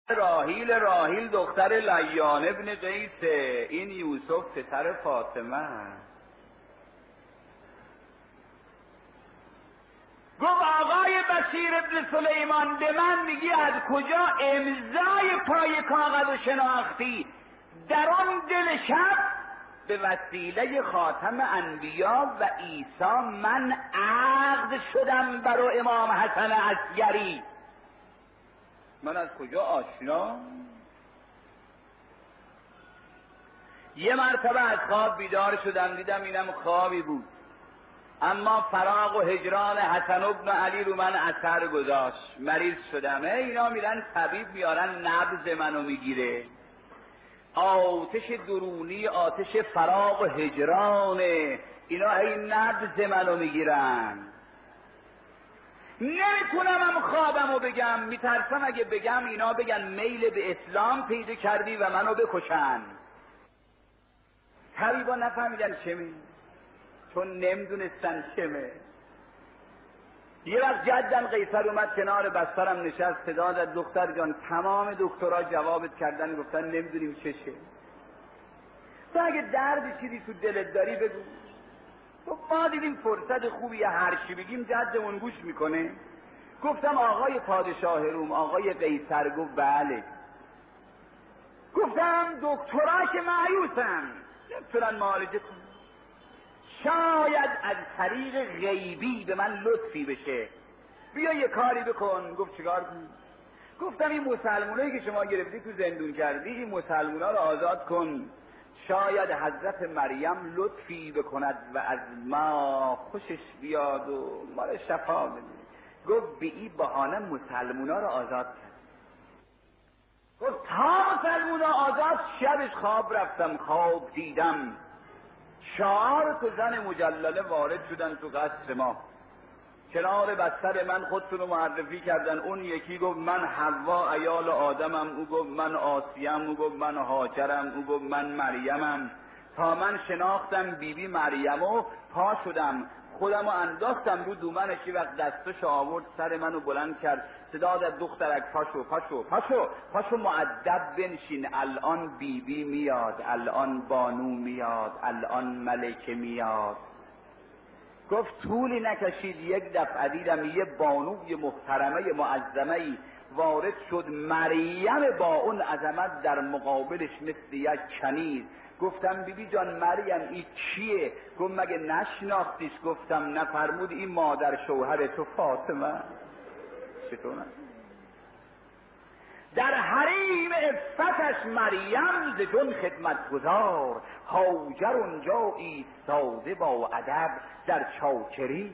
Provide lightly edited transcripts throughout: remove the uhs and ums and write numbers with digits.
راحیل دختر لیان ابن قیسه، این یوسف پسر فاطمه. گفت آقای بشیر ابن سلیمان به من میگی از کجا امضای پای کاغذ شناختی؟ در آن دل شب به وسیله خاتم انبیا و عیسی من عقد شدم برای امام حسن عسکری. من از کجا آشنا؟ یه مرتبه از خواب بیدار شدم، دیدم اینم خوابی بود، اما فراق و هجران حسن ابن علی رو من اثر گذاشت. مریض شدم. اینا میرن طبیب میارن نبض منو میگیره. آتش درونی، آتش فراق و هجرانه، اینا این نبض منو میگیرن. نمیتونم هم خوابمو بگم، میترسم اگه بگم اینا بگن میل به اسلام پیدا کردی و منو بکشن. طبیبا نفهمیدن چمه، چون نمیدونستن چمه. یه وقت جدم قیصر اومد کنار بسترم نشست، صدا داد دختر جان تمام دکترها جوابت کردن، گفتن نمیدونیم چشه. تو اگه درد چیزی تو دلت داری بگو. تو ما دیدیم فرصت خوبی هر چی بگیم جدمون گوش میکنه. گفتم آقای پادشاه روم، آقای قیصر. گفت بله. گفتم دکترها که مایوسن، نمیتونن معالجه کنن، شاید از طریق غیبی به من لطفی بشه، بیا یه کاری بکن. گفت چیکار کنی؟ گفتم این مسلمونایی که شما گرفتی تو زندون کردی، این مسلمونا رو آزاد کن، شاید حضرت مریم لطفی بکند و از ما خوشش بیاد و ما رو شفا بده. گفت به این بهانه مسلمونا رو آزاد کرد. گفت تا مسلمونا آزاد، شبش خواب رفتم، خواب دیدم 4 تا زن مجلله وارد شدن تو قصر ما، کنار بستر من خودتون رو معرفی کردن. اون یکی گفت من حوا عیال آدمم، او گفت من آسیم، او گفت من هاجرم، او گفت من مریمم. تا من شناختم بیبی مریمو، پا شدم خودمو انداختم رو دومنش. یه وقت دستشو آورد سر منو بلند کرد، صدا داد دخترک پاشو پاشو پاشو پاشو مؤدب بنشین، الان بیبی میاد، الان بانو میاد، الان ملکه میاد. گفت طولی نکشید یک دفعه دیدم یه بانوی محترمه معظمه‌ای وارد شد، مریم با اون عظمت در مقابلش مثل یک کنیز. گفتم بیبی جان مریم این کیه؟ گفت مگه نشناختیش؟ گفتم نفرمود این مادر شوهر تو فاطمه. چطور نه؟ در حریم عفتش مریم ز جن خدمت گذار، هاجر اونجا ایستاده با ادب در چاکری.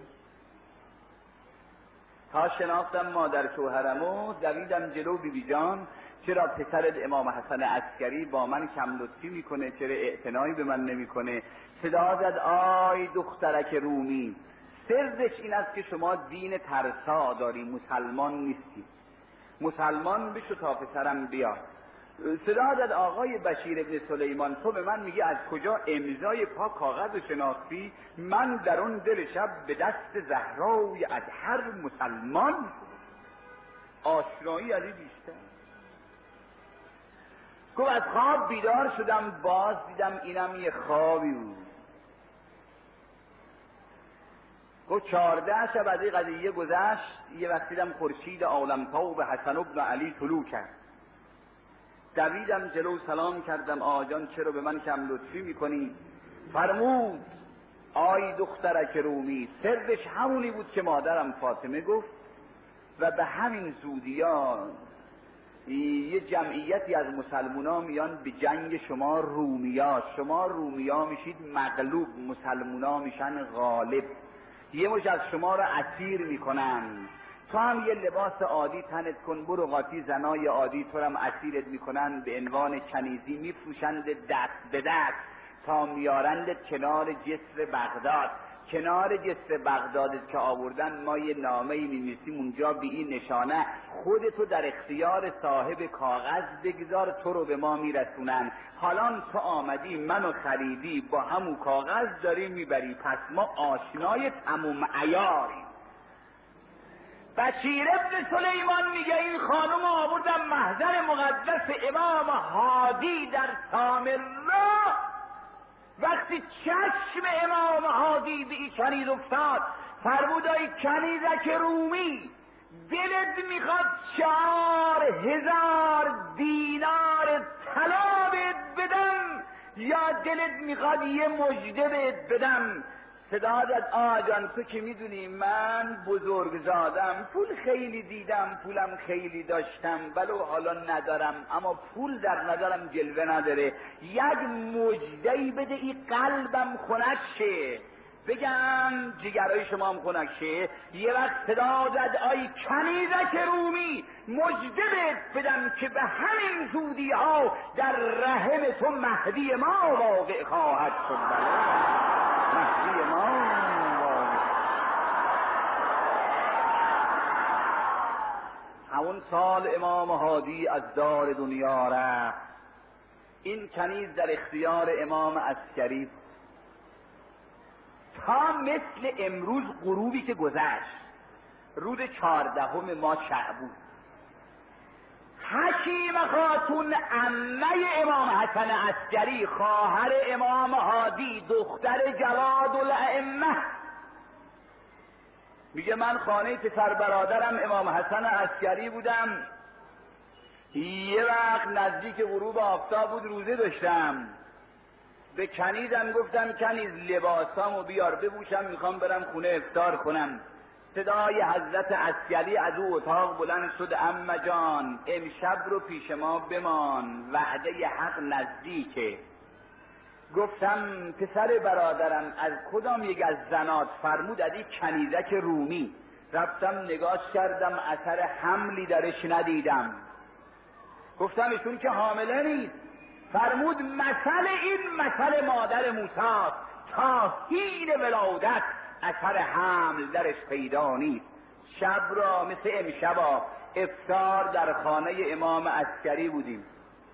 تا شناختم مادر شوهرمو دویدم جلو بیبی جان، چرا پسرت امام حسن عسکری با من کم لطفی میکنه، چرا اعتنایی به من نمیکنه؟ صدا زد آی دخترک رومی، سرش این است که شما دین ترسا داری، مسلمان نیستی، مسلمان بشو تا پسرم بیاد. صدا داد آقای بشیر ابن سلیمان تو به من میگی از کجا امضای پا کاغذ شناختی؟ من در اون دل شب به دست زهرای از هر مسلمان آشنایی از این بیشتر. گفت از خواب بیدار شدم، باز دیدم اینم یه خوابی بود. گفت 14 شب از این قضیه گذشت، یه وقت دیدم خورشید عالمتاب حسن ابن علی طلوع کرد. دویدم جلو سلام کردم، آجان چرا به من کم لطفی میکنی؟ فرمود آی دخترک رومی، سرش همونی بود که مادرم فاطمه گفت و به همین زودیا یه جمعیتی از مسلمونا میان به جنگ شما رومیا، شما رومیا میشید مغلوب، مسلمونا میشن غالب، یه مش از شما رو اسیر میکنن، تو هم یه لباس عادی تنت کن، برو قاطی زنای عادی تو هم اسیرت میکنن، به عنوان کنیزی میفروشند دست به دست تا میارندت کنار جسر بغداد. کنار جسر بغدادت که آوردن ما یه نامه‌ای می‌نویسیم اونجا به این نشانه خودتو در اختیار صاحب کاغذ بگذار، تو رو به ما میرسونن. حالا تو آمدی منو خریدی، با همون کاغذ داری میبری، پس ما آشنای تموم عیاریم. بشیر ابن سلیمان میگه این خانم آوردم محضر مقدس امام هادی در سامرا. وقتی چشم امام هادی به این کنیز افتاد فرمود ای کنیزک رومی، دلت میخواد 4000 دینار طلا بهت بدم یا دلت میخواد یه مژده بهت بدم؟ صدا داد آقا جان تو که میدونی من بزرگزادم، پول خیلی دیدم، پولم خیلی داشتم، ولو حالا ندارم، اما پول در نظرم جلوه نداره، یک مژده‌ای بده این قلبم خنک شه، بگم جگرهای شما هم خنک شه. یه وقت صدا زد آی کنیزک رومی، مژده بهت بدم که به همین زودی ها در رحم تو مهدی ما واقع خواهد شد. مهدی ما همون سال امام هادی از دار دنیا رفت. این کنیز در اختیار امام عسکری تا مثل امروز غروبی که گذشت، روز 14 ماه شعبون، حکیم خاتون عمه امام حسن عسکری، خواهر امام هادی، دختر جواد الائمه، میگه من خانه پسر برادرم امام حسن عسکری بودم، یه وقت نزدیک غروب آفتاب بود، روزه داشتم، به کنیزم گفتم کنیز لباسامو بیار بپوشم، میخوام برم خونه افطار کنم. صدای حضرت عسکری از او اتاق بلند شد عمه جان امشب رو پیش ما بمان، وعده حق نزدیکه. گفتم پسر برادرم از کدام یک از زنات؟ فرمود از این کنیزک رومی. رفتم نگاش کردم اثر حملی درش ندیدم. گفتم ایشون که حامله نیست. فرمود مثل این مثل مادر موسی، تا حین ولادت اثر حمل درش پیدا نیست. شب را مثل امشبا افطار در خانه امام عسکری بودیم.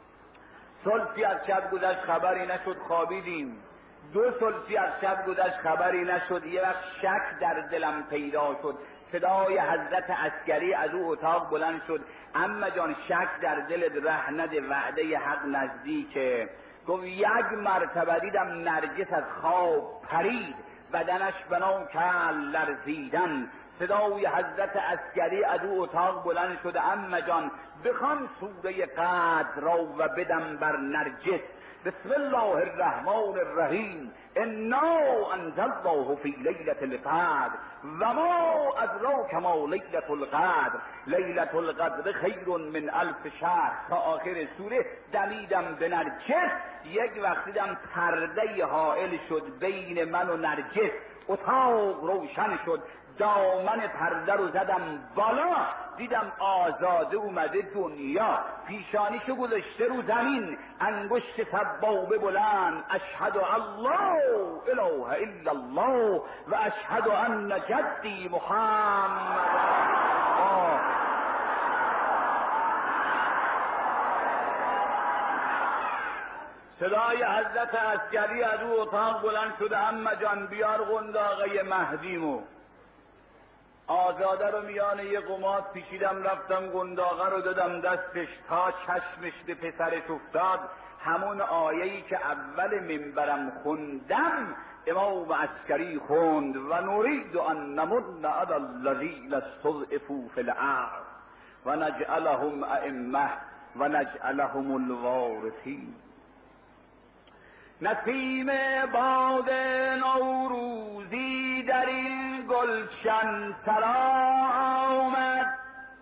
ثلثی از شب گذشت خبری نشد، خوابیدیم. 2 ثلثی از شب گذشت خبری نشد. یه وقت شک در دلم پیدا شد. صدای حضرت عسکری از او اتاق بلند شد عمه جان شک در دلت ره نده، وعده حق نزدیکه. گفت یک مرتبه دیدم نرگس از خواب پرید، بدنش بنا کرد لرزیدن. صدای حضرت عسکری از او اتاق بلند شد عمه جان بخوان سوره قدر را و بدم بر نرگس. بسم الله الرحمن الرحیم انا انزلناه فی لیلة القدر و ما ادراک ما لیلة القدر لیلة القدر خیر من 1000 شهر تا آخر سوره. دمیدم به نرگس. یک وقت دیدم پرده حائل شد بین من و نرگس. اتاق روشن شد، دامن پرده رو زدم بالا، دیدم آزاده اومده دنیا. پیشانیشو گذاشته رو زمین، انگشت سبابه بلند، اشهد الله اله الا الله و اشهد ان جدی محمد. صدای حضرت عسکری از او اتاق بلند شده عمه جان بیار قنداقه مهدیمو. آزاده رو میان یه قماش پیچیدم رفتم قنداقه رو دادم دستش تا چشمش به پسرش افتاد. همون آیه‌ای که اول منبرم خوندم امام عسکری خوند و نرید ان نمن علی الذین استضعفوا فی الارض و نجعلهم ائمه و نجعلهم الوارثین. نسیم باد نوروزی در این گلشن سرا آمد،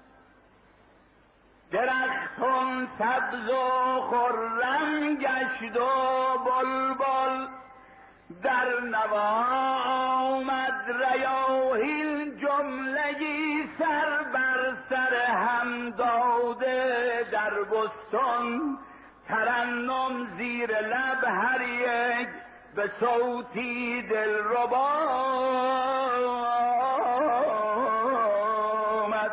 درختان سبز و خرم گشت و بلبل در نوا آمد. ریاحین جملگی سر بر سر هم داده در بستان، ترنم زیر لب هر یک به صوتی دلربا آمد.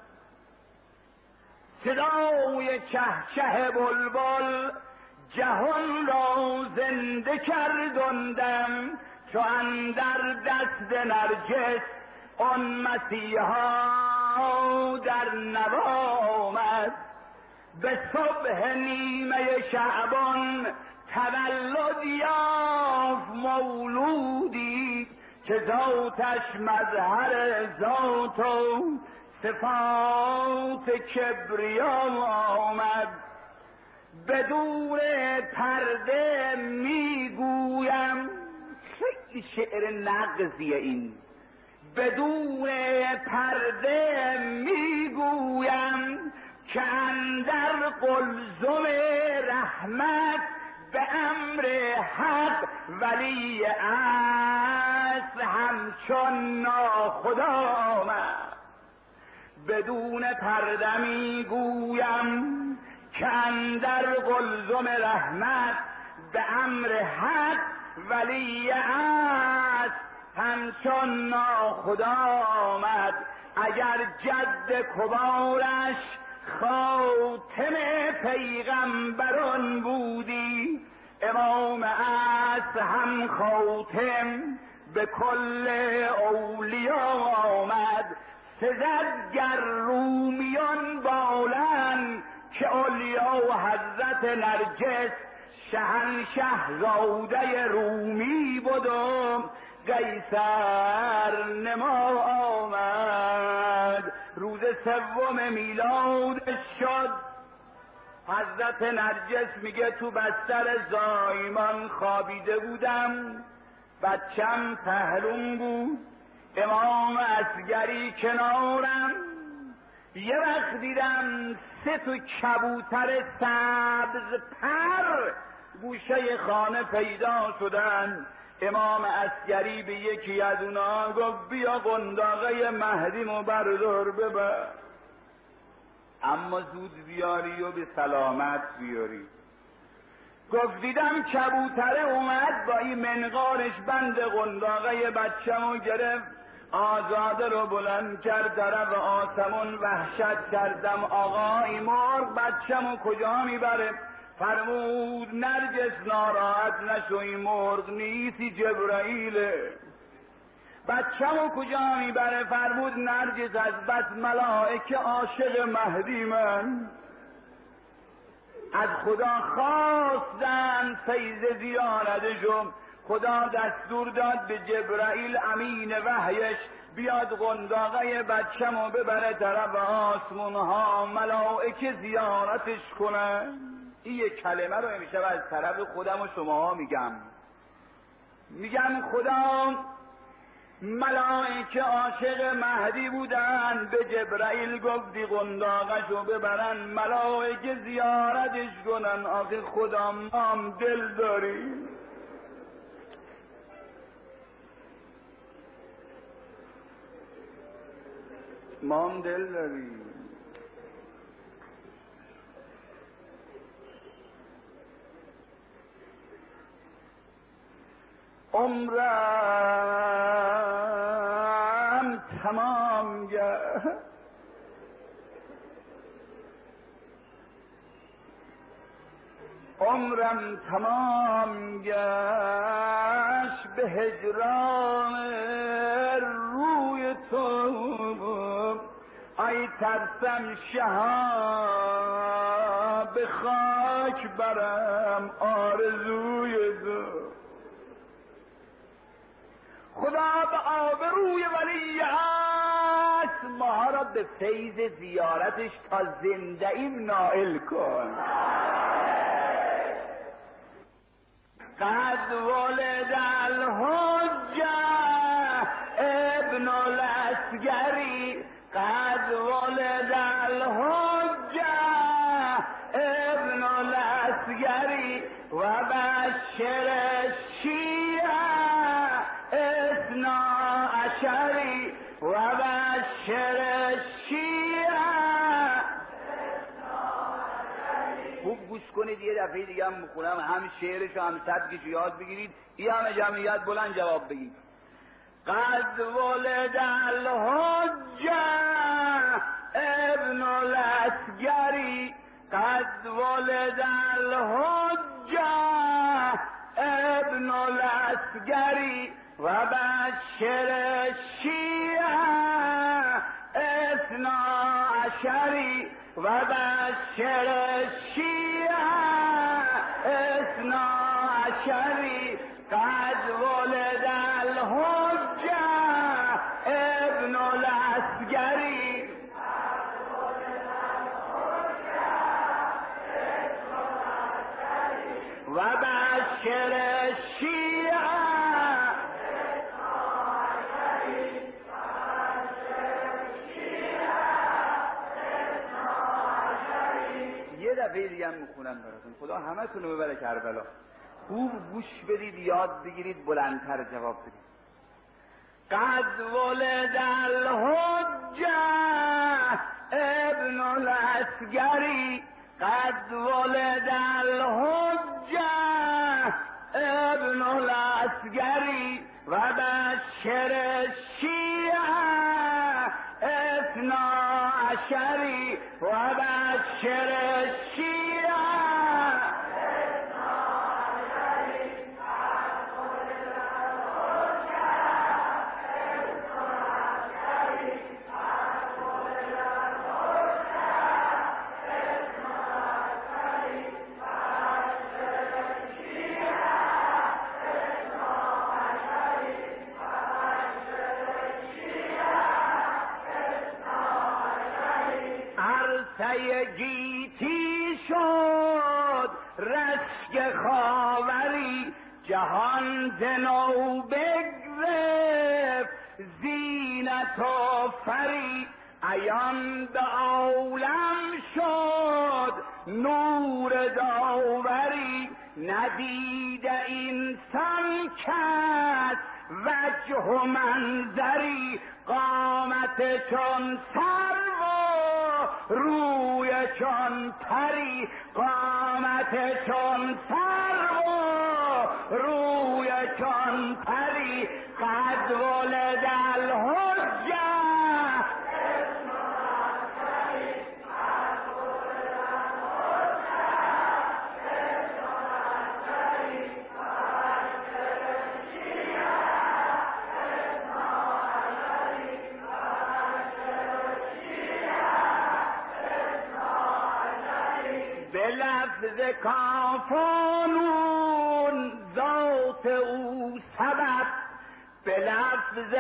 صدای چهچه بلبل جهان را زنده کردندم، چو اندر دست نرگس آن مسیحا در نوا آمد، به صبح نیمه شعبان تولد یافت مولودی که ذاتش مظهر ذات و صفات کبریا آمد. بدون پرده میگویم، خیلی شعر نغزیه این، بدون پرده میگویم که اندر قلزم رحمت به امر حق ولی اصل همچون ناخدا آمد. بدون پرده میگویم که اندر قلزم رحمت به امر حق ولی اصل همچون ناخدا آمد. اگر جد کبارش خاتم پیغمبران بودی، امام اصل هم خاتم به کل اولیا آمد. سزد گر رومیان بالن که اولیا و حضرت نرجس شهنشه زاده رومی بودم، قیصر نما آمد. روز سوم میلاد شد، حضرت نرجس میگه تو بستر زایمان خوابیده بودم، بچم پهلوم بود، امام اصغری کنارم. یه وقت دیدم 3 کبوتر سبز پر گوشه خانه پیدا شدن. امام اصغری به یکی از اونا گفت بیا قنداقه مهدیمو بردار ببر، اما زود بیاری و به سلامت بیاری. گفت دیدم کبوتره اومد با این منقارش بند قنداقه بچه‌مو گرفت، آزاده رو بلند کرد طرف آسمون. وحشت کردم آقا این مرغ بچه‌مو کجا میبره؟ فرمود نرجس ناراحت نشو، این مرغ نیستی جبرائیله. بچه‌مو کجا میبره؟ فرمود نرجس از بس ملائکه عاشق مهدی من از خدا خواستن فیض زیارتشم. خدا دستور داد به جبرائیل امین وحیش بیاد قنداقه بچه‌مو ببره طرف آسمون ها، ملائکه زیارتش کنن. این یک کلمه رو امشب از طرف خودم و شماها میگم خدا ملائکه عاشق مهدی بودن، به جبرائیل گفتی قنداقشو ببرن ملائکه زیارتش کنن. آخه خدا ما هم دل داریم، ما هم دل داریم. عمرم تمام گشت، عمرم تمام گشت به هجران روی تو. ای ترسم شهاب به خاک برم آرزوی تو. خدا به آبروی ولی است ما را به فیض زیارتش تا زنده ایم نائل کن. قد ولد الحجه ابن الاسگری، قد ولد الحجه ابن الاسگری و بشر الشیعه اثنا عشری و بشر الشیعه. خوب گوش کنید، یه دفعه دیگه هم میخونم، هم شعرش و هم سبکش یاد بگیرید، این همه جمعیت بلند جواب بگید. قد ولد الحجه ابن الاسگری، قد ولد الحجه ابن الاسگری و بشر الشیعه اثنا عشری و بشر شیعه اثنا عشری قد ولد الحجه ابن العسگری و بشر شیعه یه دفعه دیگه هم میخونم براتون. خدا همه تونو ببره کربلا. خوب گوش بدید، یاد بگیرید، بلندتر جواب بدید. قد ولد الحجه ابن العسگری قد ولد الحجه ابن العسگری و بشر شیعه اثنا عشری و بشر شیعه گیتی شد رشک خاوری جهان زنو بگرفت زینت و فری عیان به عالم شد نور داوری ندیده اینسان کس وجه و منظری قامت چون سرو روی چون پری قامت چون سرو روی چون پری قد ولد الحجه لفظ کافانون ذات او سبب به لفظ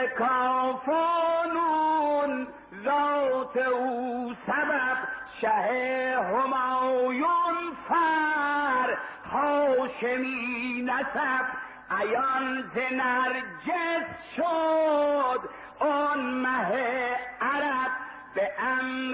کافانون ذات او سبب شه همایون فر هاشمی نسب عیان ز نرجس شد آن مه عرب به امر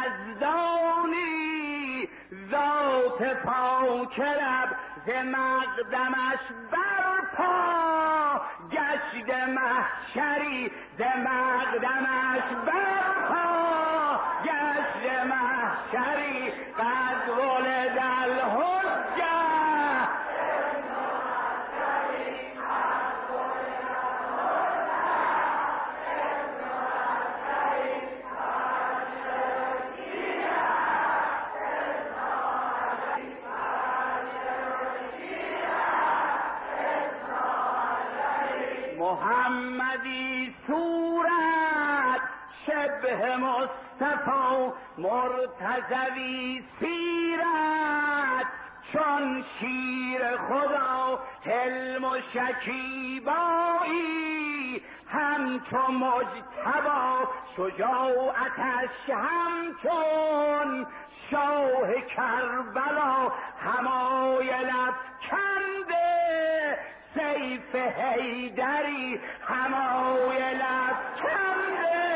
یزدانی ذات پاک رب ز مقدمش برپا گشت محشری ز مقدمش برپا گشت محشری قد ولد الحجه محمدی صورت شبه مصطفی مرتضوی سیرت چون شیر خدا حلم و شکیبایی همچو مجتبی شجاعتش همچون شاه کربلا همایل افکنده سیف حیدری همایل افکنده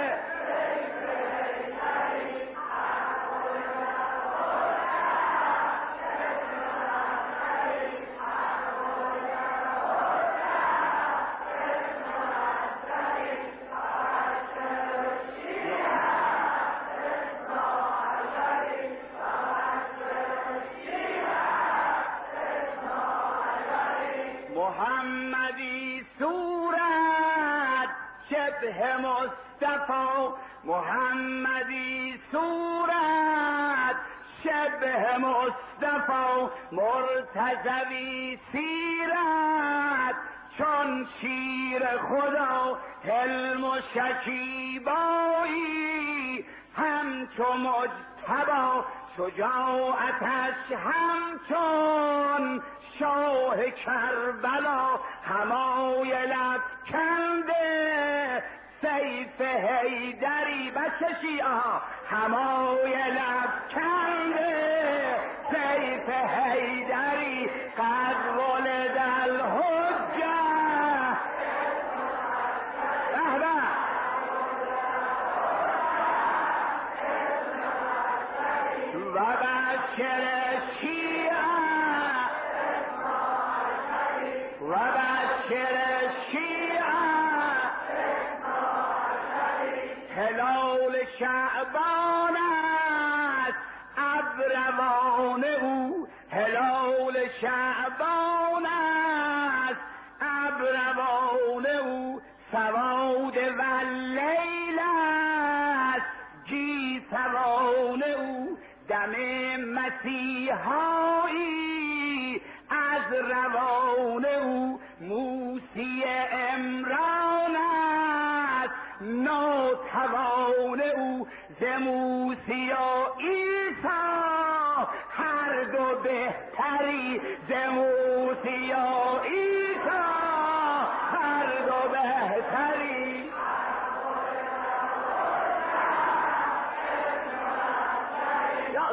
محمدی صورت شبه مصطفی محمدی صورت شبه مصطفی مرتضوی سیرت چون شیر خدا حلم و شکیبایی، همچو مجتبی شجاعتش همچون شاه کربلا، حمایل افکنده سیف حیدری بچه شیعه، حمایل افکنده سیف حیدری، قد ولد الحجه و بشر شیعه و بشر شیعه، هلال شعبان است ابروان او، هلال شعبان است ابروان او، سواد و لیل است گیسوان او، دم مسیحایی از روان او، موسی عمران است ناتوان او، ز موسی و عیسی هر دو بهتری، ز موسی و عیسی هر دو بهتری. یا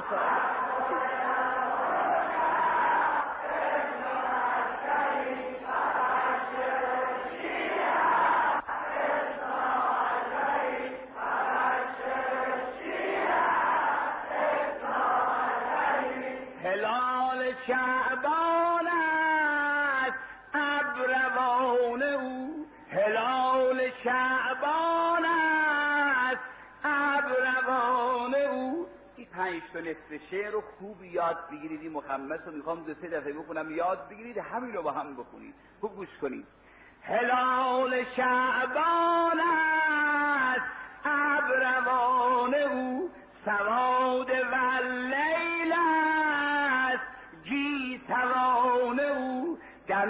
هلال شعبان است ابروان او، هلال شعبان است ابروان او. این 5 تا نصف شعر رو خوب یاد بگیرید، این مخمس رو میخوام 2-3 دفعه بخونم، یاد بگیرید، همین رو با هم بخونید، خوب گوش کنید. هلال شعبان است ابروان او، سواد و لیل است گیسوان او، دم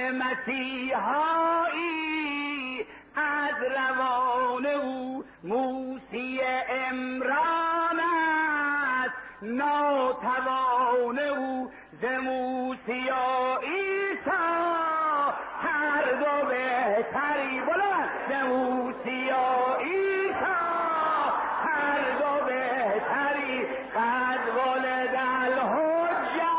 مسیحایی از روان او، موسی عمران است ناتوان او، ز موسی و عیسی هر دو بهتری، بلند ز موسی و عیسی هر دو بهتری، قد ولد الحجه.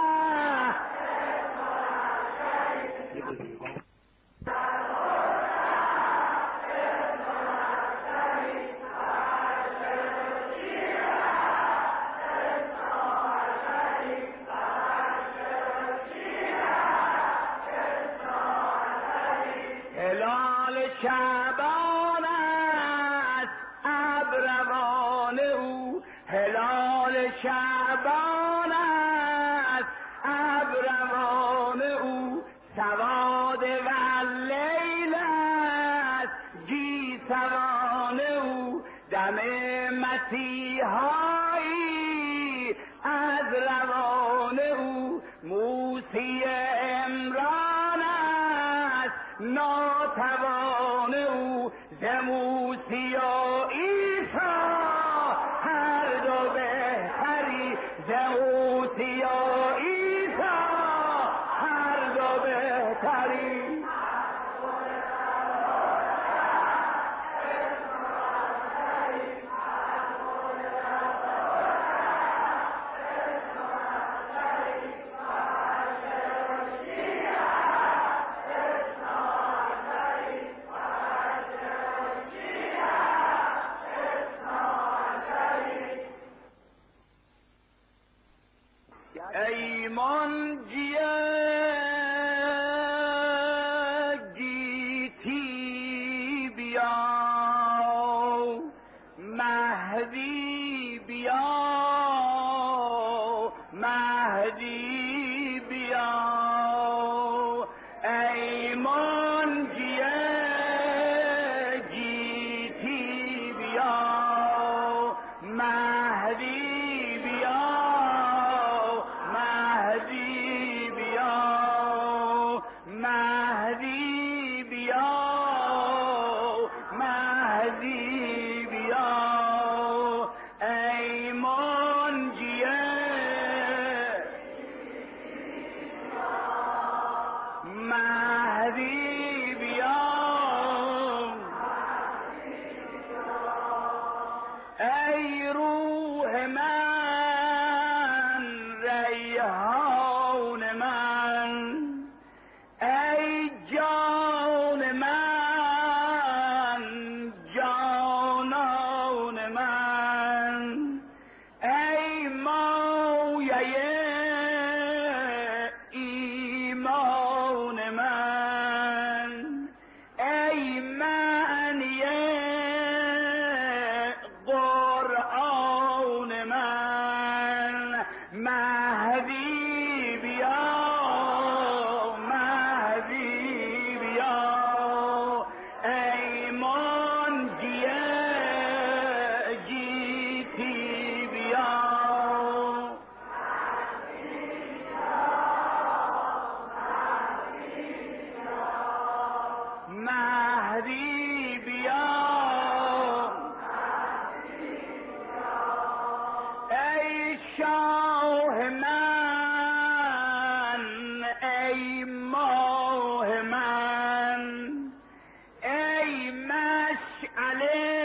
هلال شعبان است ابروان او، هلال شعبان است ابروان او، سواد و لیل است گیسوان او، دم مسیحایی از روان او، موسی عمران است ناتوان او، ز موسی و عیسی هر دو بهتری، ز موسی و عیسی هر دو بهتری. ای منجی گیتی بیا، مهدی بیا، مهدی بیا، ای منجی گیتی بیا، مهدی بیا، مهدی بیا، مهدی مهدی بیا، مهدی بیا، ای منجی گیتی بیا. مهدی بیا، ای شاه من، ای ماه من، ای مشعله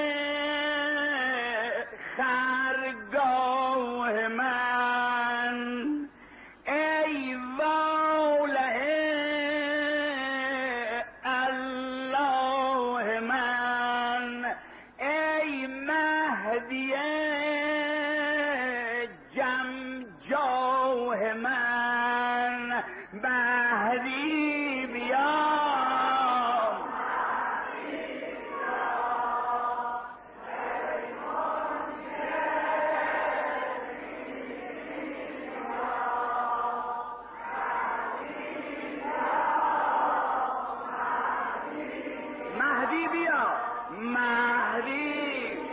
خرگاه من، ای واله الله من، ای مهدی جمجاه من. مهدی بیا، مهدی بیا، مهدی.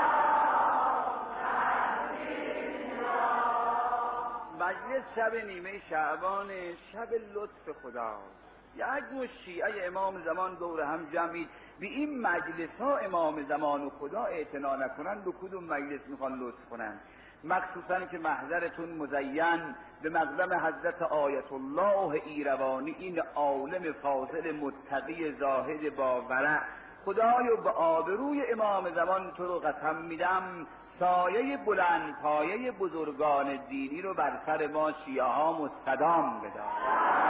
مجلس شب نیمه شعبان، شب لطف خداست. یک مشت شیعه امام زمان دور هم جمعید. به این مجلس ها امام زمان و خدا اعتنا نکنند، به کدوم مجلس میخوان لطف کنند؟ مخصوصا که محضرتون مزین به مقدم حضرت آیت الله ایروانی، این عالم فاضل متقی زاهد با ورع. خدایا به آبروی امام زمان تو رو قسم میدم، سایه بلند پایه بزرگان دینی رو بر سر ما شیعه ها مستدام بدار.